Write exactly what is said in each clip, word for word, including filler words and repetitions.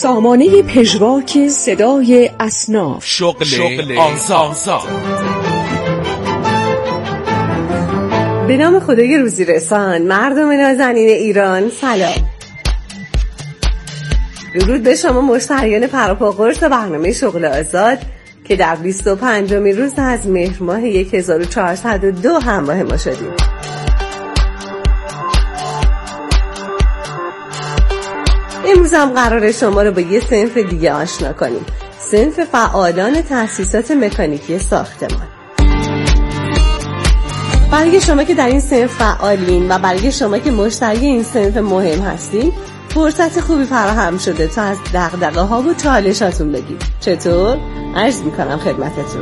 سامانه پژواک صدای اصناف. شغل, شغل آزاد. به نام خدای روزی رسان، مردم نازنین ایران سلام. درود به شما مشتریان پراپا قرص برنامه شغل آزاد که در بیست و پنجمین روز از مهر ماه هزار و چهارصد و دو همراه ما شدیم. امروز هم قراره شما رو با یه صنف دیگه آشنا کنیم، صنف فعالان تأسیسات مکانیکی ساختمان. برای شما که در این صنف فعالین و برای شما که مشتری این صنف مهم هستین، فرصت خوبی فراهم شده تا از دغدغه ها و چالشاتون بگید. چطور؟ عرض میکنم خدمتتون.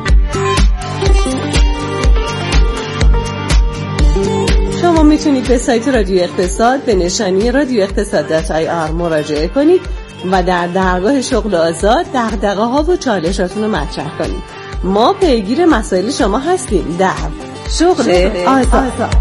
شما میتونید به سایت رادیو اقتصاد به نشانی رادیو اقتصاد دات آی آر مراجعه کنید و در درگاه شغل آزاد دغدغه ها و چالشاتون رو مطرح کنید. ما پیگیر مسائل شما هستیم در شغل, شغل آزاد, آزاد.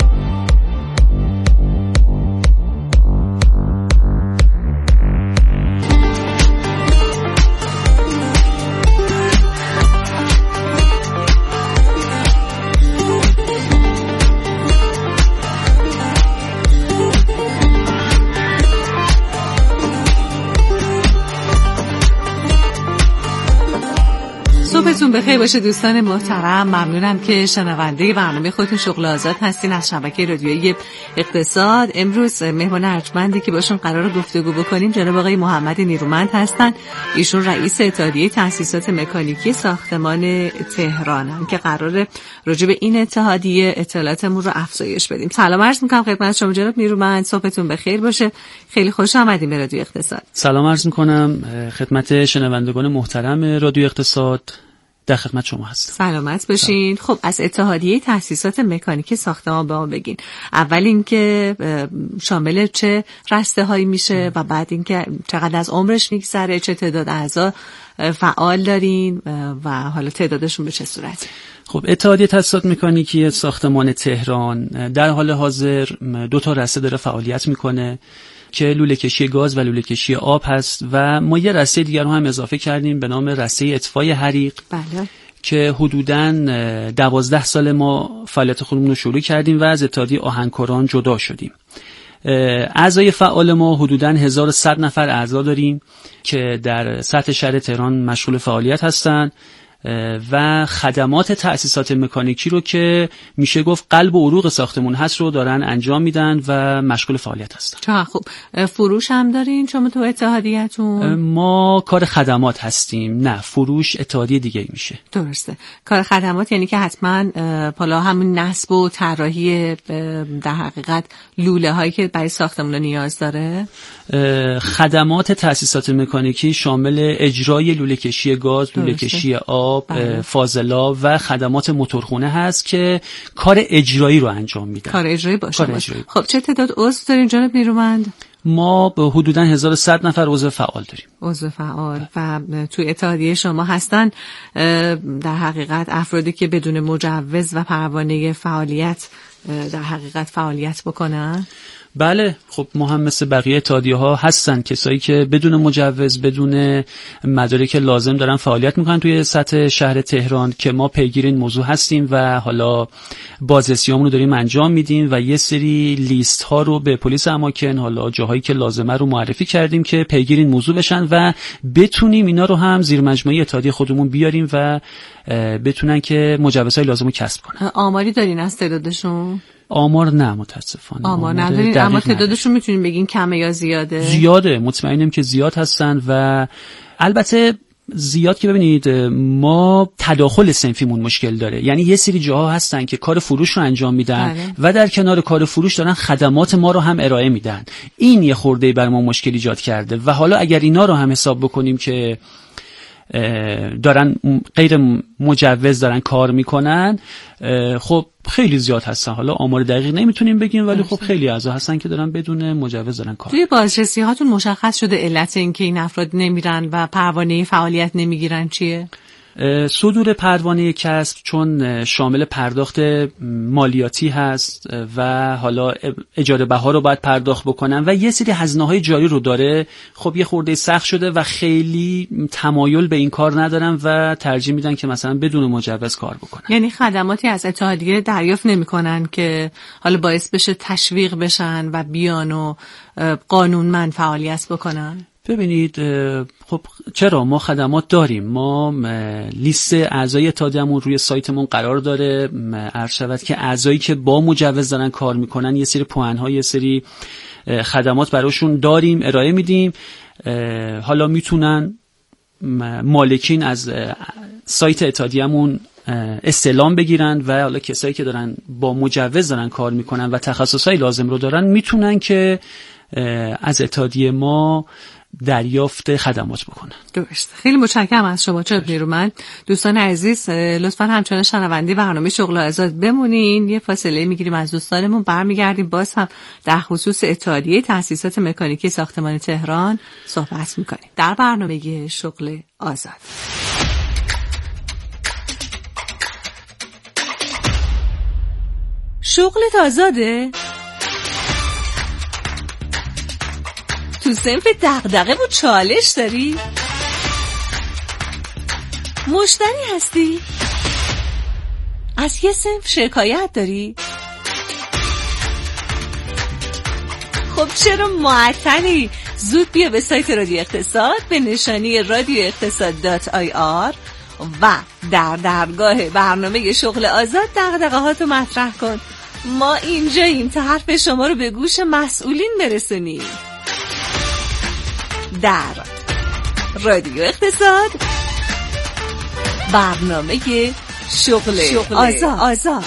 صبحتون بخیر باشه دوستان محترم. ممنونم که شنونده برنامه خودتون شغل آزاد هستین از شبکه رادیویی اقتصاد. امروز مهمان ارجمندی که باشون قرار گفتگو بکنیم جناب آقای محمد نیرومند هستن. ایشون رئیس اتحادیه تأسیسات مکانیکی ساختمان تهرانن که قراره راجع به این اتحادیه اطلاعاتمون رو افزایش بدیم. سلام عرض می‌کنم خدمت شما جناب نیرومند. صبحتون بخیر باشه. خیلی خوش آمدید به رادیو اقتصاد. سلام عرض می‌کنم خدمت شنوندگان محترم رادیو اقتصاد. در خدمت شما هستم. سلامت باشین. خب از اتحادیه تأسیسات مکانیکی ساختمان به ما بگین. اول اینکه شامل چه رسته هایی میشه و بعد اینکه چقدر از عمرش میگذره، چه تعداد اعضا فعال دارین و حالا تعدادشون به چه صورته؟ خب اتحادیه تأسیسات مکانیکی ساختمان تهران در حال حاضر دو تا رسته داره فعالیت میکنه که لوله کشی گاز و لوله کشی آب هست و ما یه رسته دیگر رو هم اضافه کردیم به نام رسته اطفای حریق. بله. که حدوداً دوازده سال ما فعالیت خودمون رو شروع کردیم و از اتحادیه آهنکاران جدا شدیم. اعضای فعال ما حدوداً هزار و صد نفر اعضا داریم که در سطح شهر تهران مشغول فعالیت هستند و خدمات تأسیسات مکانیکی رو که میشه گفت قلب و عروق ساختمون هست رو دارن انجام میدن و مشغول فعالیت هستن. چه خوب. فروش هم دارین شما تو اتحادیه‌تون؟ ما کار خدمات هستیم. نه، فروش اتحادیه دیگه میشه. درسته. کار خدمات یعنی که حتما حالا همون نصب و طراحی در حقیقت لوله هایی که برای ساختمون نیاز داره. خدمات تأسیسات مکانیکی شامل اجرای لوله کشی گاز، لوله کشی آب، فاضلاب و خدمات موتورخونه هست که کار اجرایی رو انجام میدن. کار اجرایی باشه. کار اجرایی. خب چه تعداد عضو دارین جناب نیرومند؟ ما به حدوداً هزار و صد نفر عضو فعال داریم. عضو فعال و تو اتحادیه شما هستن در حقیقت افرادی که بدون مجوز و پروانه فعالیت در حقیقت فعالیت بکنن؟ بله. خب ما هم مثل بقیه اتحادیه ها هستن کسایی که بدون مجوز، بدون مدارک لازم دارن فعالیت میکنن توی سطح شهر تهران که ما پیگیر این موضوع هستیم و حالا بازرسیامون رو داریم انجام میدیم و یه سری لیست ها رو به پلیس اماکن، حالا جاهایی که لازمه رو معرفی کردیم که پیگیر این موضوع بشن و بتونیم اینا رو هم زیر مجموعه اتحادیه خودمون بیاریم و بتونن که مجوزهای لازم رو کسب کنن. آماری دارین از تعدادشون؟ آمار نه متاسفانه. آمار ندارین، اما تعدادشون میتونین بگین کمه یا زیاده؟ زیاده، مطمئنم که زیاد هستن و البته زیاد که ببینید ما تداخل صنفیمون مشکل داره. یعنی یه سری جاها هستن که کار فروش رو انجام میدن بله. و در کنار کار فروش دارن خدمات ما رو هم ارائه میدن. این یه خورده بر ما مشکل ایجاد کرده و حالا اگر اینا رو هم حساب بکنیم که دارن غیر مجوز دارن کار میکنن، خب خیلی زیاد هستن. حالا آمار دقیق نمیتونیم بگیم ولی خب خیلی اعضا هستن که دارن بدون مجوز دارن کار. توی بازرسی هاتون مشخص شده علت این که این افراد نمیرن و پروانه فعالیت نمیگیرن چیه؟ صدور پروانه کسب چون شامل پرداخت مالیاتی هست و حالا اجاره بها رو باید پرداخت بکنن و یه سری هزینه‌های جاری رو داره، خب یه خورده سخت شده و خیلی تمایل به این کار ندارن و ترجیح میدن که مثلا بدون مجوز کار بکنن. یعنی خدماتی از اتحادیه دریافت نمی‌کنن که حالا باعث بشه تشویق بشن و بیان و قانونمند فعالیت بکنن؟ ببینید خب چرا ما خدمات داریم، ما لیست اعضای اتحادیه‌مون روی سایتمون قرار داره، عرض شود که اعضایی که با مجوز دارن کار میکنن یه سری پوان‌ها، یه سری خدمات براشون داریم ارائه میدیم. حالا میتونن مالکین از سایت اتحادیه‌مون استعلام بگیرن و حالا کسایی که دارن با مجوز دارن کار میکنن و تخصصهای لازم رو دارن میتونن که از اتحادیه ما دریافت خدمات بکنن. درست. خیلی متشکرم از شما جناب نیرومند. دوستان عزیز لطفاً همچنان شنونده برنامه شغل آزاد بمونین. یه فاصله میگیریم از دوستانمون، برمیگردیم باز هم در خصوص اتحادیه تأسیسات مکانیکی ساختمان تهران صحبت میکنیم در برنامه شغل آزاد. شغلت آزاده؟ تو صنف دغدغه و چالش داری؟ مشتری هستی؟ از یه صنف شکایت داری؟ خب چرا معطلی؟ زود بیا به سایت رادیو اقتصاد به نشانی رادیو اقتصاد دات آی آر و در درگاه برنامه شغل آزاد دغدغه هاتو مطرح کن. ما اینجاییم تا حرف شما رو به گوش مسئولین برسونیم. در رادیو اقتصاد برنامه شغل, شغل آزاد. آزاد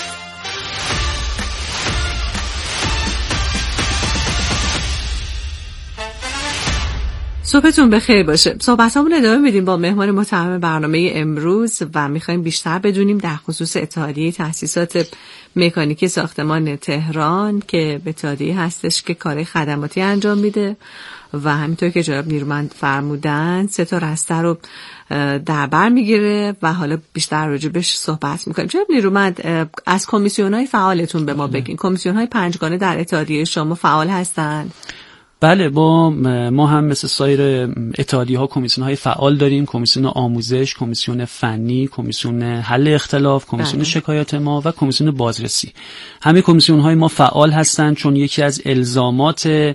صبحتون بخیر باشه. صحبتامون ادامه میدیم با مهمان محترم برنامه امروز و میخوایم بیشتر بدونیم در خصوص اتحادیه تأسیسات مکانیکی ساختمان تهران که اتحادیه هستش که کار خدماتی انجام میده و همینطور که جناب نیرومند فرمودن سه تا رسته رو در بر میگیره و حالا بیشتر راجبش صحبت میکنیم. جناب نیرومند از کمیسیون‌های فعالتون به ما بگین. کمیسیون‌های پنجگانه در اتحادیه شما فعال هستن؟ بله، با ما هم مثل سایر اتحادیه ها کمیسیون های فعال داریم. کمیسیون آموزش، کمیسیون فنی، کمیسیون حل اختلاف، کمیسیون شکایات ما و کمیسیون بازرسی. همه کمیسیون های ما فعال هستند چون یکی از الزامات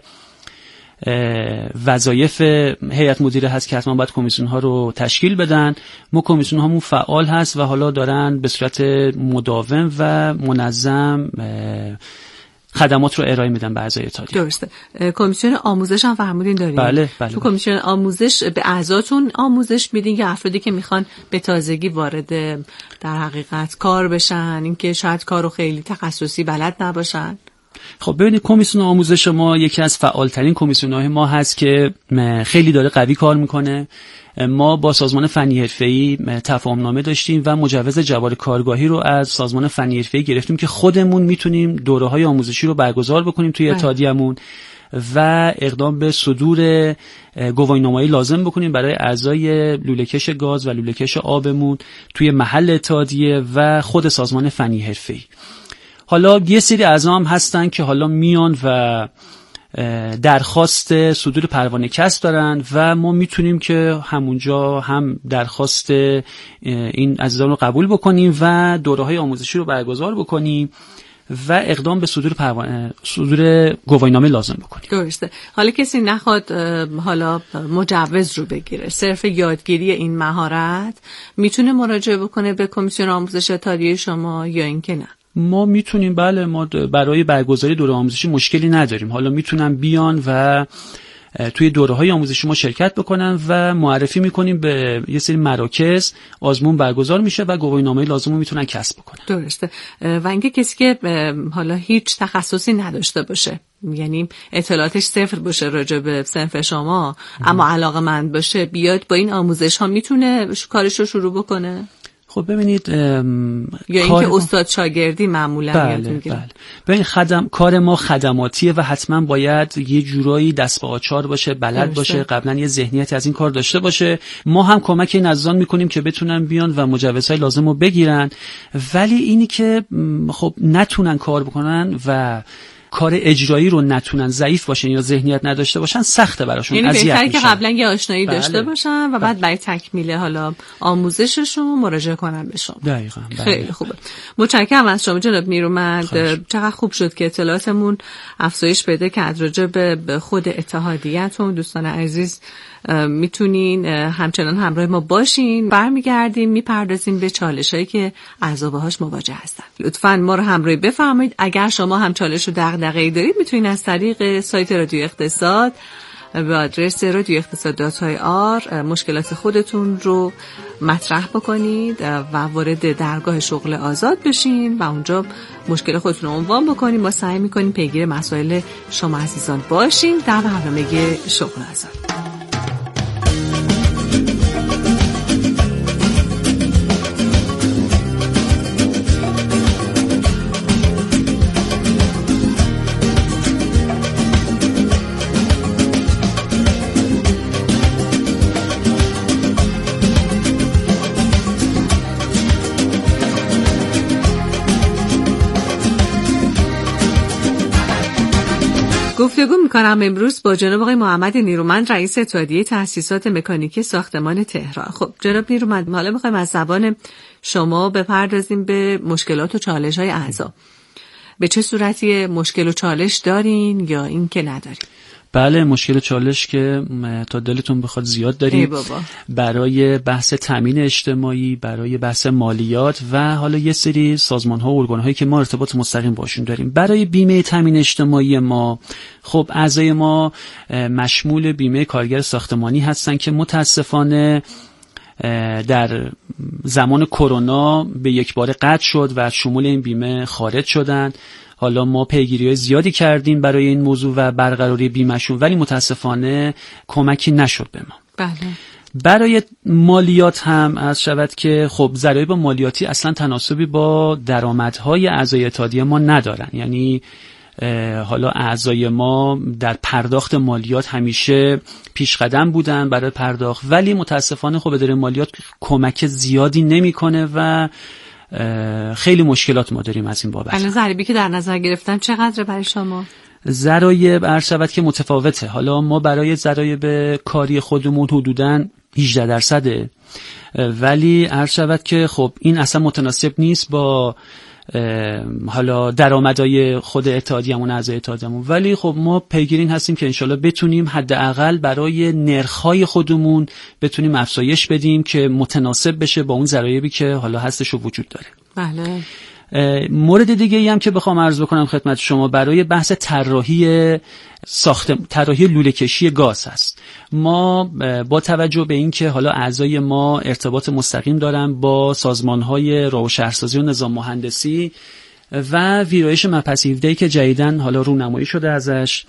وظایف هیئت مدیره هست که حتما باید کمیسیون ها رو تشکیل بدن. ما کمیسیون هامون فعال هست و حالا دارن به صورت مداوم و منظم خدمات رو ارائه میدن به اعضای اتحادیه. درسته. کمیسیون آموزش هم فرمودین دارین؟ بله بله. تو کمیسیون آموزش به اعضاتون آموزش میدین که افرادی که میخوان به تازگی وارد در حقیقت کار بشن، اینکه شاید کارو خیلی تخصصی بلد نباشن؟ خب ببینید، کمیسیون آموزش ما یکی از فعالترین کمیسیون‌های ما هست که خیلی داره قوی کار میکنه. ما با سازمان فنی حرفه‌ای تفاهم‌نامه داشتیم و مجوز جواز کارگاهی رو از سازمان فنی حرفه‌ای گرفتیم که خودمون میتونیم دوره‌های آموزشی رو برگزار بکنیم توی اتحادیه‌مون و اقدام به صدور گواهینامه‌ای لازم بکنیم برای اعضای لوله‌کش گاز و لوله‌کش آبمون توی محل اتحادیه و خود سازمان فنی حرفه‌ای. حالا یه سری اعضا هم هستن که حالا میان و درخواست صدور پروانه کسب دارن و ما میتونیم که همونجا هم درخواست این عزیزان رو قبول بکنیم و دوره‌های آموزشی رو برگزار بکنیم و اقدام به صدور پروانه صدور گواهینامه لازم بکنیم. درسته. حالا کسی نخواد حالا مجوز رو بگیره، صرف یادگیری این مهارت میتونه مراجعه بکنه به کمیسیون آموزش اتحادیه شما یا اینکه نه؟ ما میتونیم، بله، ما برای برگزاری دوره آموزشی مشکلی نداریم. حالا میتونن بیان و توی دوره‌های آموزشی ما شرکت بکنن و معرفی میکنیم به یه سری مراکز، آزمون برگزار میشه و گواهینامه لازم رو میتونن کسب بکنن. درسته. و اینکه کسی که حالا هیچ تخصصی نداشته باشه، یعنی اطلاعاتش صفر باشه راجع به صنف شما، اما علاقه‌مند باشه، بیاد با این آموزش ها میتونه کارش رو شروع بکنه؟ خب ببینید یا اینکه استاد شاگردی معمولا بله یادتون میگیره. بله. ببین خدم کار ما خدماتیه و حتما باید یه جورایی دست به آچار باشه، بلد درسته. باشه، قبلا یه ذهنیتی از این کار داشته باشه. ما هم کمک این عزیزان میکنیم که بتونن بیان و مجوزهای لازم رو بگیرن، ولی اینی که خب نتونن کار بکنن و کار اجرایی رو نتونن، ضعیف باشن یا ذهنیت نداشته باشن، سخته براشون، یعنی اذیت بهتره میشن. که قبلا یه آشنایی بله. داشته باشن و بعد بله. برای تکمیل حالا آموزششون مراجعه کنن به شما. دقیقاً. بله. خیلی خوبه. متشکرم از شما جناب نیرومند. چقدر خوب شد که اطلاعاتمون افزایش پیدا کرد راجع به خود اتحادیه‌تون. دوستان عزیز میتونین همچنان همراه ما باشین. برمیگردیم میپردازیم به چالشایی که اعضا باهاش مواجه هستن. لطفاً ما رو همراهی بفرمایید. اگر شما هم چالش و دغدغه‌ای دارید میتونین از طریق سایت رادیو اقتصاد به آدرس رادیو اقتصاد دات آی آر مشکلات خودتون رو مطرح بکنید و وارد درگاه شغل آزاد بشین و اونجا مشکل خودتون رو عنوان بکنید. ما سعی میکنیم پیگیر مسائل شما عزیزان باشیم در برنامه شغل آزاد. گفتگو میکنم امروز با جناب آقای محمد نیرومند، رئیس اتحادیه تأسیسات مکانیکی ساختمان تهران. خب جناب نیرومند، حالا میخوایم از زبان شما بپردازیم به مشکلات و چالش های اعضا. به چه صورتی مشکل و چالش دارین یا این که ندارین؟ بله، مشکل چالش که تا دلتون بخواد زیاد داریم برای بحث تامین اجتماعی، برای بحث مالیات و حالا یه سری سازمان‌ها و ارگان‌هایی که ما ارتباط مستقیم باشون داریم. برای بیمه تامین اجتماعی ما، خب اعضای ما مشمول بیمه کارگر ساختمانی هستن که متاسفانه در زمان کرونا به یک بار قطع شد و از شمول این بیمه خارج شدن. حالا ما پیگیری‌های زیادی کردیم برای این موضوع و برقراری بیمه‌شون، ولی متاسفانه کمکی نشد به ما. بله. برای مالیات هم از شود که خب ضرایب مالیاتی اصلا تناسبی با درآمدهای اعضای اتحادیه ما ندارن. یعنی حالا اعضای ما در پرداخت مالیات همیشه پیش قدم بودن برای پرداخت، ولی متاسفانه خب اداره مالیات کمک زیادی نمیکنه و خیلی مشکلات ما داریم از این بابت. الان ضریبی که در نظر گرفتم چقدر برای شما؟ ضرایب عرض شود که متفاوته. حالا ما برای ضرایب کاری خودمون حدوداً هجده درصده، ولی عرض شود که خب این اصلا متناسب نیست با حالا درآمدهای خود اتحادیه‌مون، اعضای اتحادیه‌مون، ولی خب ما پیگیرین هستیم که انشالله بتونیم حداقل برای نرخ‌های خودمون بتونیم افزایش بدیم که متناسب بشه با اون ضرایبی که حالا هستش و وجود داره. بله. مورد دیگه ای هم که بخوام عرض بکنم خدمت شما برای بحث طراحی ساخت طراحی لوله کشی گاز هست. ما با توجه به اینکه حالا اعضای ما ارتباط مستقیم دارن با سازمان‌های راه و شهرسازی و نظام مهندسی و ویرایش مبحث هفده که جدیداً حالا رونمایی شده ازش،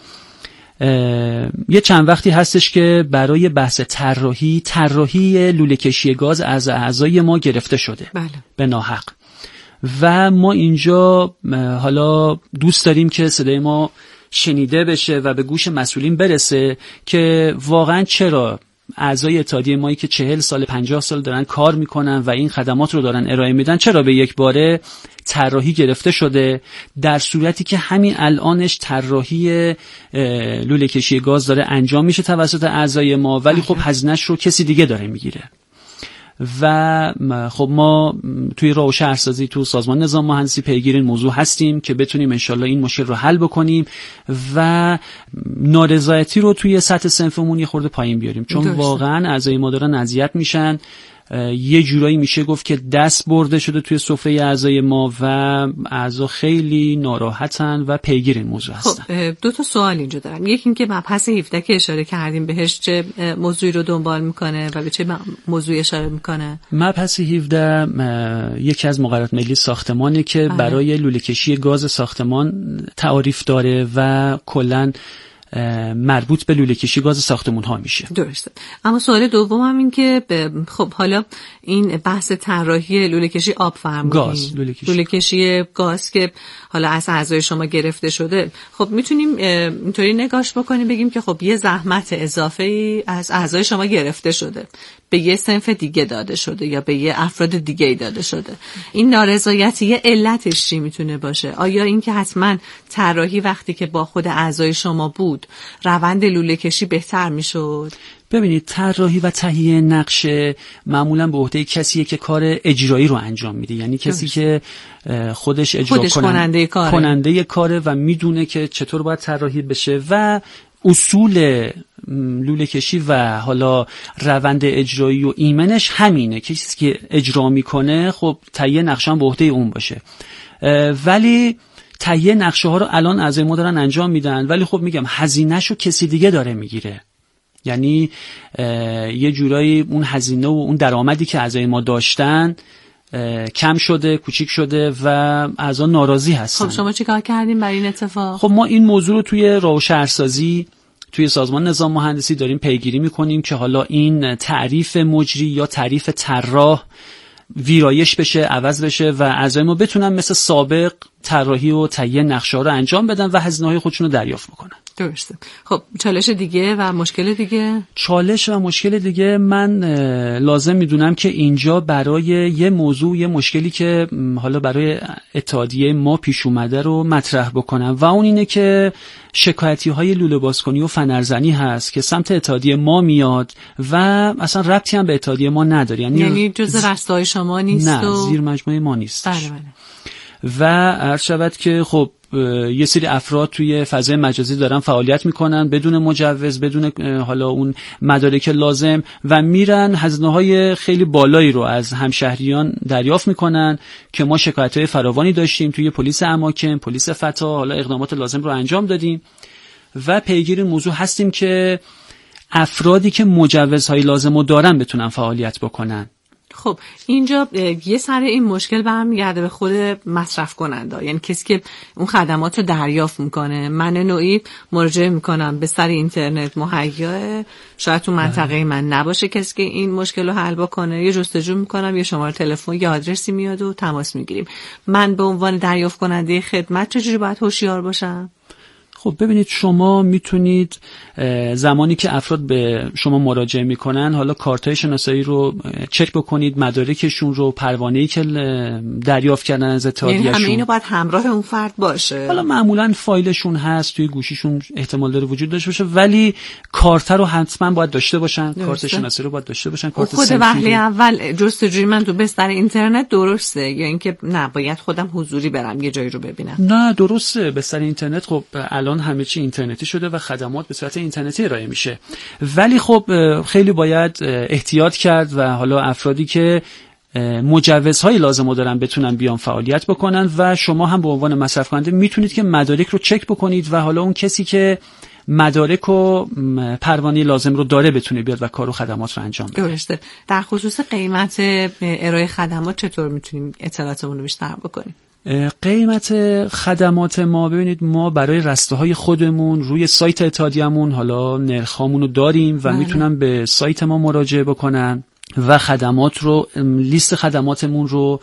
یه چند وقتی هستش که برای بحث طراحی طراحی لوله کشی گاز از اعضای ما گرفته شده. بله. به ناحق. و ما اینجا حالا دوست داریم که صدای ما شنیده بشه و به گوش مسئولین برسه که واقعا چرا اعضای اتحادیه مایی که چهل سال پنجاه سال دارن کار میکنن و این خدمات رو دارن ارائه میدن چرا به یک باره طراحی گرفته شده، در صورتی که همین الانش طراحی لوله کشی گاز داره انجام میشه توسط اعضای ما، ولی خب هزینه‌اش رو کسی دیگه داره میگیره. و خب ما توی راه و شهرسازی تو سازمان نظام مهندسی پیگیر این موضوع هستیم که بتونیم انشالله این مشکل رو حل بکنیم و نارضایتی رو توی سطح صنفمون یه خورده پایین بیاریم، چون درسته. واقعا اعضای ما دارن اذیت میشن. یه جورایی میشه گفت که دست برده شده توی سفره اعضای ما و اعضا خیلی ناراحتن و پیگیر این موضوع هستن. خب دو تا سوال اینجا دارم. یکی این که مبحث هفده که اشاره کردیم بهش چه موضوعی رو دنبال میکنه و به چه موضوعی اشاره میکنه؟ مبحث هفده یکی از مقررات ملی ساختمانه که آه. برای لوله کشی گاز ساختمان تعریف داره و کلاً مربوط به لوله کشی گاز ساختمون ها میشه. درسته. اما سوال دومم این که خب حالا این بحث طراحی لوله کشی آب فرمودین، گاز لوله کشی. لوله کشی گاز که حالا از اعضای شما گرفته شده، خب میتونیم اینطوری نگاش بکنیم بگیم که خب یه زحمت اضافه ای از اعضای شما گرفته شده، به یه صنف دیگه داده شده یا به یه افراد دیگه داده شده. این نارضایتی یه علتش چی میتونه باشه؟ آیا این که حتما طراحی وقتی که با خود اعضای شما بود روند لوله کشی بهتر میشد؟ ببینید، طراحی و تهیه نقشه معمولا به عهده کسیه که کار اجرایی رو انجام میده، یعنی کسی که خودش اجرا خودش کننده کاره. کننده کاره و میدونه که چطور باید طراحی بشه و اصول لوله کشی و حالا روند اجرایی و ایمنش همینه، کسی که اجرا میکنه خب تهیه نقشه هم به عهده اون باشه. ولی تهیه نقشه ها رو الان اعضای ما دارن انجام میدن، ولی خب میگم هزینه‌شو کسی دیگه داره میگیره، یعنی یه جورایی اون هزینه و اون درآمدی که اعضای ما داشتن کم شده، کوچیک شده و اعضا ناراضی هستن. خب شما چیکار کردین برای این اتفاق؟ خب ما این موضوع رو توی راه و شهرسازی توی سازمان نظام مهندسی داریم پیگیری میکنیم که حالا این تعریف مجری یا تعریف طراح ویرایش بشه، عوض بشه و اعضای ما بتونن مثل سابق طراحی و تهیه نقشه ها رو انجام بدن و هزینه‌های خودشون رو دریافت بکنن. درسته. خب چالش دیگه و مشکل دیگه؟ چالش و مشکل دیگه من لازم میدونم که اینجا برای یه موضوع، یه مشکلی که حالا برای اتحادیه ما پیش اومده رو مطرح بکنم و اون اینه که شکایتی های لوله بازکنی و فنرزنی هست که سمت اتحادیه ما میاد و اصلا ربطی هم به اتحادیه ما نداره، یعنی, یعنی جزء رستای شما نیست؟ نه، و... زیر مجموعه ما نیست. بله بله. و عرض شود که خب یه سری افراد توی فضای مجازی دارن فعالیت میکنن بدون مجوز، بدون حالا اون مدارک لازم و میرن هزینه‌های خیلی بالایی رو از همشهریان دریافت میکنن که ما شکایت‌های فراوانی داشتیم توی پلیس اماکن، پلیس فتا، حالا اقدامات لازم رو انجام دادیم و پیگیر این موضوع هستیم که افرادی که مجوزهای لازم رو دارن بتونن فعالیت بکنن. خب اینجا یه سر این مشکل برمیگرده به خود مصرف کننده، یعنی کسی که اون خدمات رو دریافت میکنه. من نوعی مراجعه میکنم به سر اینترنت مهیا، شاید تو منطقه من نباشه کسی که این مشکل رو حل بکنه، یه جستجو میکنم، یه شماره تلفن، یه آدرسی میاد و تماس میگیریم. من به عنوان دریافت کننده خدمت چجوری باید هوشیار باشم؟ خب ببینید، شما میتونید زمانی که افراد به شما مراجعه میکنن حالا کارتای شناسایی رو چک بکنید، مدارکشون رو، پروانه‌ای که دریافت کردن از اتحادیه‌شون، یعنی همه اینو باید همراه اون فرد باشه. حالا معمولا فایلشون هست توی گوشیشون، احتمال داره وجود داشته باشه، ولی کارت رو حتما باید داشته باشن، کارت شناسایی رو باید داشته باشن. کارت خود وهله اول جستجوی من تو بستر اینترنت درسته یا اینکه نه باید خودم حضوری برم یه جایی رو ببینم؟ نه درسته، بستر اینترنت خب الان همه چی اینترنتی شده و خدمات به صورت اینترنتی ارائه میشه، ولی خب خیلی باید احتیاط کرد و حالا افرادی که مجوزهای لازم رو دارن بتونن بیان فعالیت بکنن و شما هم به عنوان مصرف کننده میتونید که مدارک رو چک بکنید و حالا اون کسی که مدارک و پروانه لازم رو داره بتونه بیاد و کار و خدمات رو انجام بده. درسته. در خصوص قیمت ارائه خدمات چطور میتونیم اطلاعاتمون رو بیشتر بکنیم؟ قیمت خدمات ما، ببینید ما برای رسته‌های خودمون روی سایت اتحادیه‌مون حالا نرخامون رو داریم و بله. میتونن به سایت ما مراجعه بکنن و خدمات رو، لیست خدماتمون رو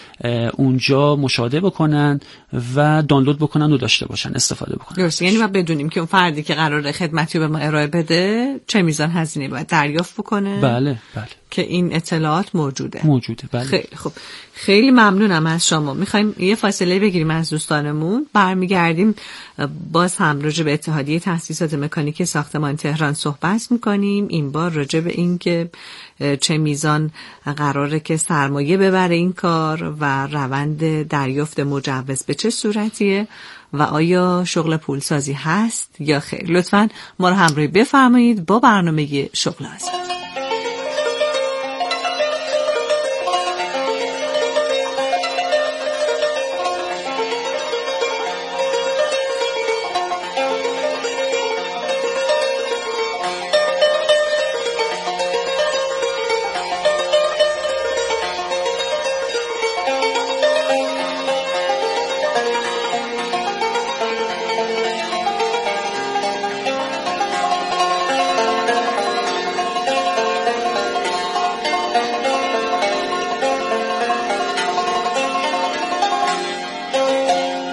اونجا مشاهده بکنن و دانلود بکنن و داشته باشن، استفاده بکنن. درسته، یعنی ما بدونیم که اون فردی که قراره خدمتی رو به ما ارائه بده چه میزان هزینه باید دریافت بکنه. بله بله. که این اطلاعات موجوده. موجوده بله. خیلی خب، خیلی ممنونم از شما. میخوایم یه فاصله بگیریم از دوستانمون، برمیگردیم باز هم راجع به اتحادیه تأسیسات مکانیکی ساختمان تهران صحبت میکنیم. این بار راجع به این که چه میزان قراره که سرمایه ببره این کار و روند دریافت مجوز به چه صورتیه و آیا شغل پولسازی هست یا خیر. لطفاً ما رو همراهی بفرمایید با برنامه شغل آزاد.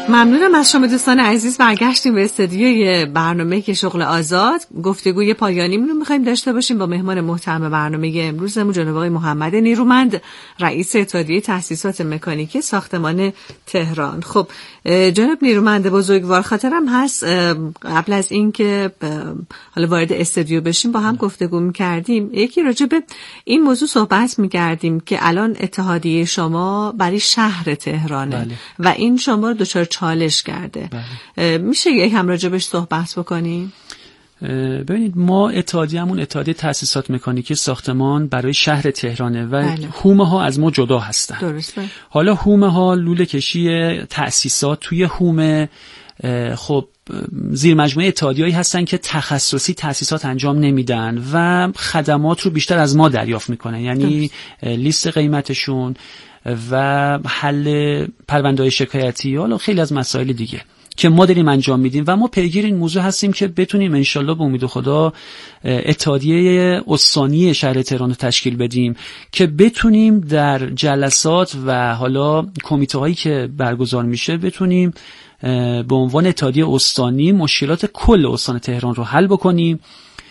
ممنونم از شما دوستان عزیز. برگشتیم به استودیوی برنامه که شغل آزاد. گفتگوی پایانیمون رو می‌خوایم داشته باشیم با مهمان محترم برنامه امروزمون جناب آقای محمد نیرومند، رئیس اتحادیه تأسیسات مکانیکی ساختمان تهران. خب جناب نیرومند بزرگوار، خاطرم هست قبل از اینکه حالا وارد استودیو بشیم با هم گفتگو می‌کردیم، یکی راجع به این موضوع صحبت می‌کردیم که الان اتحادیه شما برای شهر تهرانه. بله. و این شما رو دچار چالش کرده. بله. میشه یک هم راجبش صحبت بکنیم؟ ببینید، ما اتحادیه‌مون اتحادیه تأسیسات مکانیکی ساختمان برای شهر تهرانه و بله. حومه ها از ما جدا هستن. درسته. حالا حومه ها لوله کشی تأسیسات توی حومه، خب زیر مجموعه اتحادیه‌ای هستن که تخصصی تأسیسات انجام نمیدن و خدمات رو بیشتر از ما دریافت میکنن، یعنی درست. لیست قیمتشون و حل پرونده‌های شکایتی، حالا خیلی از مسائل دیگه که ما داریم انجام میدیم و ما پیگیر این موضوع هستیم که بتونیم انشالله به امید خدا اتحادیه استانی شهر تهران رو تشکیل بدیم که بتونیم در جلسات و حالا کمیته هایی که برگزار میشه بتونیم به عنوان اتحادیه استانی مشکلات کل استان تهران رو حل بکنیم،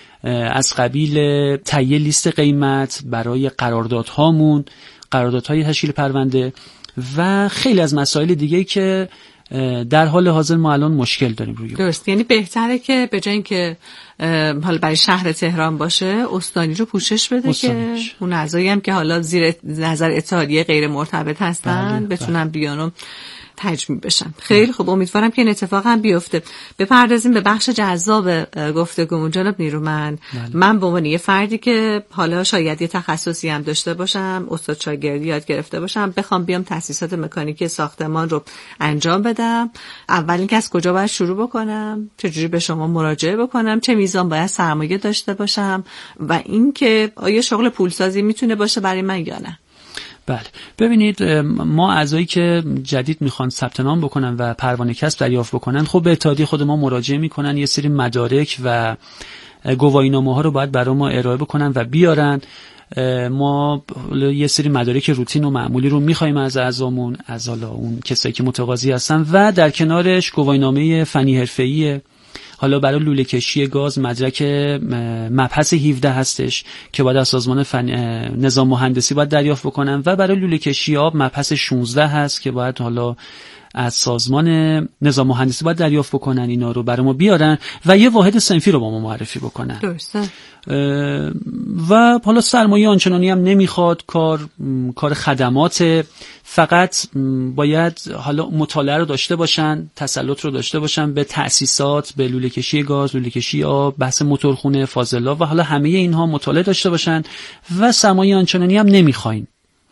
از قبیل تهیه لیست قیمت برای قراردادهامون، قراردادهای تشکیل پرونده و خیلی از مسائل دیگه‌ای که در حال حاضر ما الان مشکل داریم روی. درست، یعنی بهتره که به جای اینکه حالا برای شهر تهران باشه استانی رو پوشش بده استانیش. که اون اعضایی هم که حالا زیر نظر اتحادیه غیر مرتبط هستن بله. بتونن بیان و تجمیع بشن. خیلی خوب، امیدوارم که این اتفاق هم بیفته. بپردازیم به بخش جذاب گفتگومون. جناب نیرومند، بله. من به عنوان یه فردی که حالا شاید یه تخصصی هم داشته باشم، استاد شاگردی یاد گرفته باشم، بخوام بیام تأسیسات مکانیکی ساختمان رو انجام بدم، اول اینکه از کجا باید شروع بکنم، چجوری به شما مراجعه بکنم، چه میزان باید سرمایه داشته باشم و اینکه آیا شغل پولسازی میتونه باشه برای من یا نه؟ بله، ببینید، ما اعضایی که جدید میخوان ثبت نام بکنن و پروانه کسب دریافت بکنن، خب به اتحادیه خود ما مراجعه میکنن، یه سری مدارک و گواهینامه ها رو باید برای ما ارائه بکنن و بیارن. ما یه سری مدارک روتین و معمولی رو میخوایم از اعضامون، از حالا اون کسایی که متقاضی هستن، و در کنارش گواهینامه فنی حرفه‌ای. حالا برای لوله کشی گاز مدرک مبحث هفده هستش که باید از سازمان فن... نظام مهندسی باید دریافت بکنن، و برای لوله کشی آب مبحث شانزده هست که باید حالا از سازمان نظام مهندسی باید دریافت بکنن، اینا رو برای ما بیارن و یه واحد صنفی رو با ما معرفی بکنن. درسته. و حالا سرمایه آنچنانی هم نمیخواد، کار کار خدمات، فقط باید حالا مطالعه رو داشته باشن، تسلط رو داشته باشن به تأسیسات، به لوله کشی گاز، لوله کشی آب، بحث موتورخونه، فاضلاب و حالا همه اینها مطالعه داشته باشن و سرمایه آنچنانی هم نمیخوایم.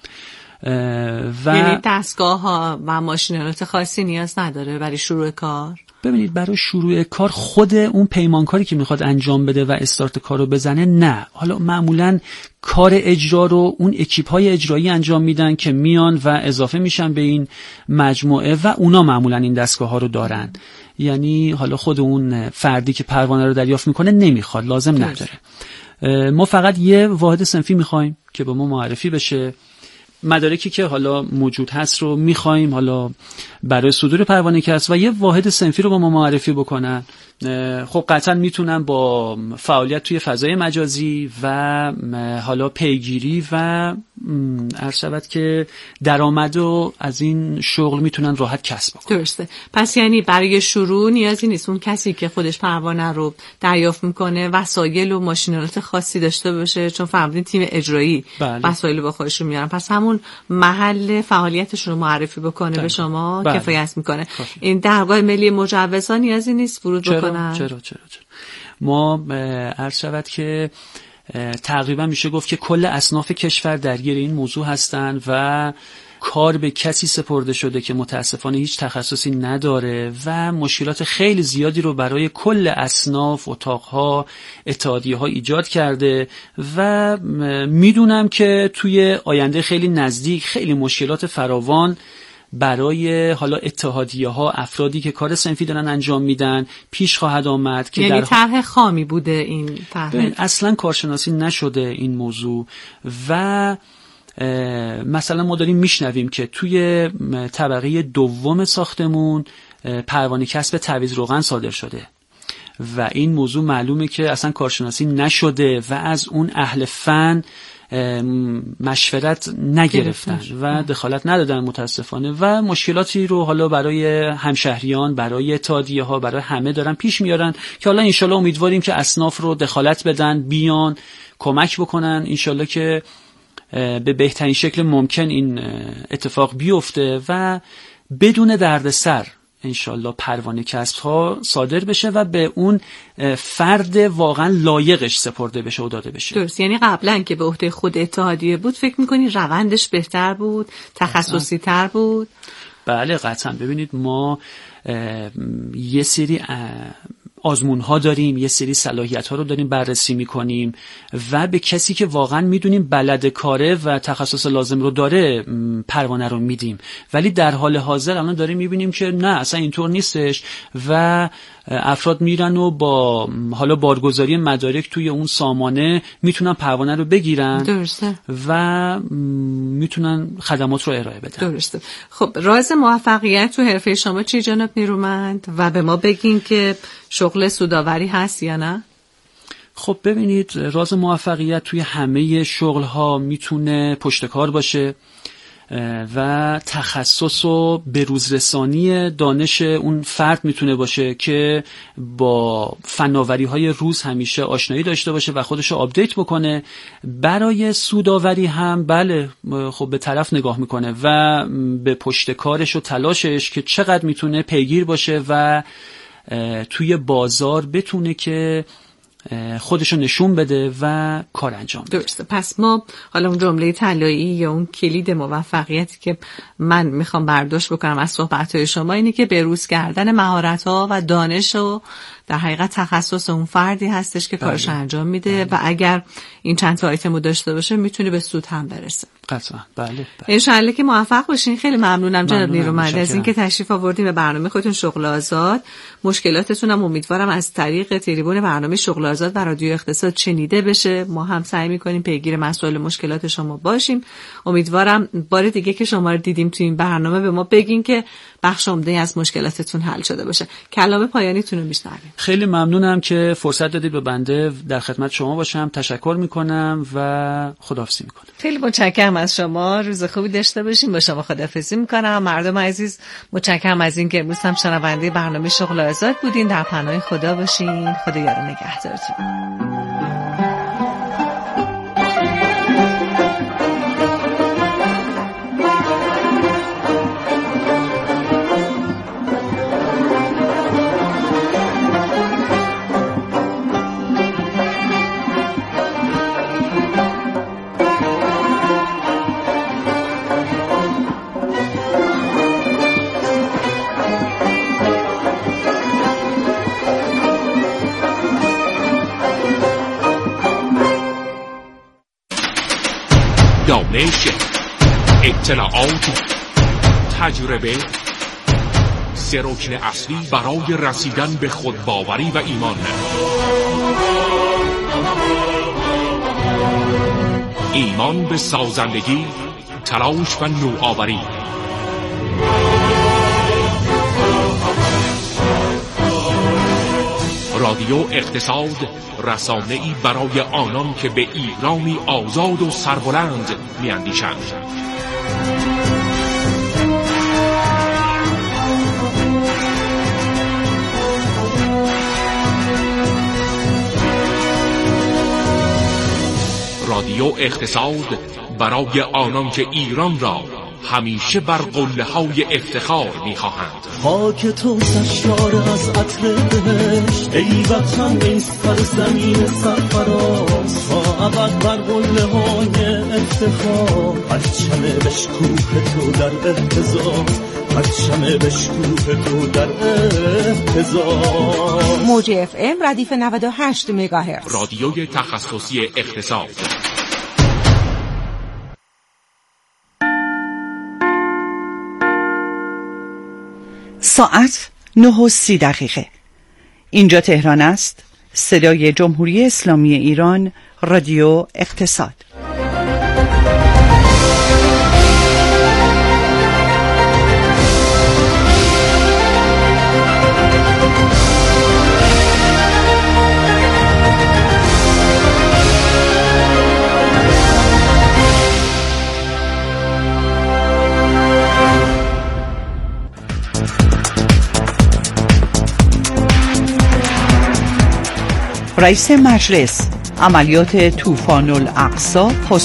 و یعنی دستگاه ها و ماشینالات خاصی نیاز نداره برای شروع کار؟ ببینید، برای شروع کار خود اون پیمانکاری که میخواد انجام بده و استارت کارو بزنه نه، حالا معمولا کار اجرا رو اون اکیپ های اجرایی انجام میدن که میان و اضافه میشن به این مجموعه و اونا معمولا این دستگاه ها رو دارن، یعنی حالا خود اون فردی که پروانه رو دریافت میکنه نمیخواد، لازم نداره. ما فقط یه واحد صنفی میخوایم که به ما معرفی بشه، مدارکی که حالا موجود هست رو میخوایم حالا برای صدور پروانه کسب و یه واحد صنفی رو با ما معرفی بکنن. خب قطعا میتونن با فعالیت توی فضای مجازی و حالا پیگیری و عرض شود که درآمد رو از این شغل میتونن راحت کسب بکنن. درسته. پس یعنی برای شروع نیازی نیست اون کسی که خودش پروانه رو دریافت میکنه وسایل و ماشینالات خاصی داشته باشه، چون فرمودین تیم اجرایی بله. وسایل با خودشون میارن، پس همون محل فعالیتشون رو معرفی بکنه بله. به شما بله. کفایت میکنه. کافی. این درگاه ملی مجوزها نیازی نیست ورود چرا؟ بکنن؟ چرا چرا چرا ما عرض شود که تقریبا میشه گفت که کل اصناف کشور درگیر این موضوع هستن و کار به کسی سپرده شده که متاسفانه هیچ تخصصی نداره و مشکلات خیلی زیادی رو برای کل اصناف، اتاقها، اتحادیه‌ها ایجاد کرده و میدونم که توی آینده خیلی نزدیک خیلی مشکلات فراوان برای حالا اتحادیه ها، افرادی که کار صنفی دارن انجام میدن پیش خواهد آمد که یعنی در طرح خامی بوده این طرح، اصلا کارشناسی نشده این موضوع و مثلا ما داریم میشنویم که توی طبقه دوم ساختمون پروانه کسب تعویض روغن صادر شده و این موضوع معلومه که اصلا کارشناسی نشده و از اون اهل فن مشورت نگرفتن و دخالت ندادن متاسفانه و مشکلاتی رو حالا برای همشهریان، برای اتحادیه ها، برای همه دارن پیش میارن که حالا انشالله امیدواریم که اصناف رو دخالت بدن، بیان کمک بکنن، انشالله که به بهترین شکل ممکن این اتفاق بیفته و بدون دردسر انشالله پروانه کسب ها صادر بشه و به اون فرد واقعا لایقش سپرده بشه و داده بشه. درست، یعنی قبلا که به عهده خود اتحادیه بود فکر میکنی روندش بهتر بود، تخصصی تر بود؟ بله قطعا. ببینید ما یه سری آزمون ها داریم، یه سری صلاحیت ها رو داریم بررسی میکنیم و به کسی که واقعا میدونیم بلد کاره و تخصص لازم رو داره پروانه رو میدیم، ولی در حال حاضر الان داریم میبینیم که نه اصلا اینطور نیستش و افراد میرن و با حالا بارگذاری مدارک توی اون سامانه میتونن پروانه رو بگیرن. درسته. و میتونن خدمات رو ارائه بدن. درسته. خب راز موفقیت تو حرفه شما چی جناب نیرومند؟ و به ما بگین که شغل سوداوری هست یا نه؟ خب ببینید راز موفقیت توی همه شغل ها میتونه پشتکار باشه و تخصص و بروزرسانی دانش اون فرد میتونه باشه که با فناوری های روز همیشه آشنایی داشته باشه و خودشو آپدیت بکنه. برای سوداوری هم بله خب به طرف نگاه میکنه و به پشتکارش و تلاشش که چقدر میتونه پیگیر باشه و توی بازار بتونه که خودشو نشون بده و کار انجام بده. درسته. پس ما حالا اون جمله طلایی یا اون کلید موفقیتی که من میخوام برداشت بکنم از صحبت‌های شما اینه که بروز کردن مهارت‌ها و دانش و در حقیقت تخصص اون فردی هستش که کارش انجام میده بله. و اگر این چند تا آیتمو داشته باشه میتونه به سود هم برسه. قطعا. بله. بله. انشالله که موفق باشین. خیلی ممنونم جناب نیرومند از اینکه تشریف آوردین به برنامه خودتون شغل آزاد. مشکلاتتون هم امیدوارم از طریق تریبون برنامه شغل آزاد و رادیو اقتصاد شنیده بشه. ما هم سعی میکنیم پیگیر مسائل مشکلات شما باشیم. امیدوارم بار دیگه که شما رو دیدیم تو این برنامه به ما بگین که بخش عمده از مشکلاتتون حل شده باشه. کلام پایانیتون رو میشنویم. خیلی ممنونم که فرصت دادید به بنده در خدمت شما باشم. تشکر میکنم و خداحافظی میکنم. خیلی متشکرم از شما. روز خوبی داشته باشین. با شما خداحافظی میکنم. مردم عزیز متشکرم از این که امروز هم شنونده برنامه شغل آزاد بودین. در پناه خدا باشین. خدا یار و نگهدارتون. دانش، اطلاعات، تجربه سه رکن اصلی برای رسیدن به خودباوری و ایمان. ایمان به سازندگی، تلاش و نوآوری. رادیو اقتصاد، رسانه‌ای برای آنان که به ایرانی آزاد و سربلند می‌اندیشند. رادیو اقتصاد برای آنان که ایران را همیشه بر قله‌های افتخار می‌خواهند. خاک تو سرشار از عطر بهشت، ای وطن ای سرزمین سرفراز، تا ابد بر قله‌های افتخار، پرچم بشکوه تو در اهتزاز، پرچم بشکوه تو در اهتزاز. موج اف ام ردیف نود و هشت مگاهرتز، رادیوی تخصصی اقتصاد. ساعت نه و سی دقیقه. اینجا تهران است. صدای جمهوری اسلامی ایران، رادیو اقتصاد. رئیس مجلس عملیات طوفان الاقصی